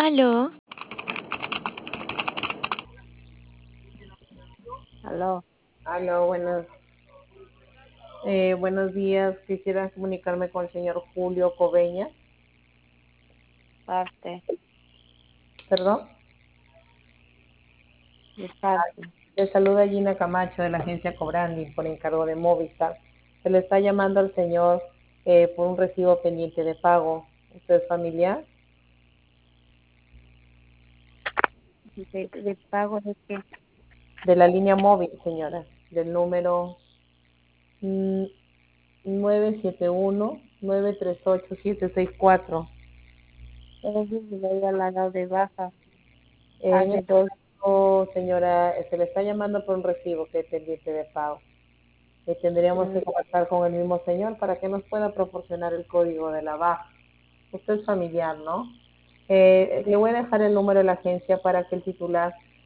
Aló, Aló, Aló, buenos días. Quisiera comunicarme con el señor Julio Coveñas. parte, Perdón. de parte. Le saluda Gina Camacho de la agencia Cobrandi por encargo de Movistar. Se le está llamando al señor por un recibo pendiente de pago. ¿Usted es familiar? De pago de qué? De la línea móvil, señora. Del número 971-938-764. Pero sí, se le había dado de baja En hace este dos. caso, señora, se le está llamando por un recibo que es pendiente de pago. Tendríamos mm, que conversar con el mismo señor para que nos pueda proporcionar el código de la baja. Usted es familiar, ¿no? Le voy a dejar el número de la agencia para que el titular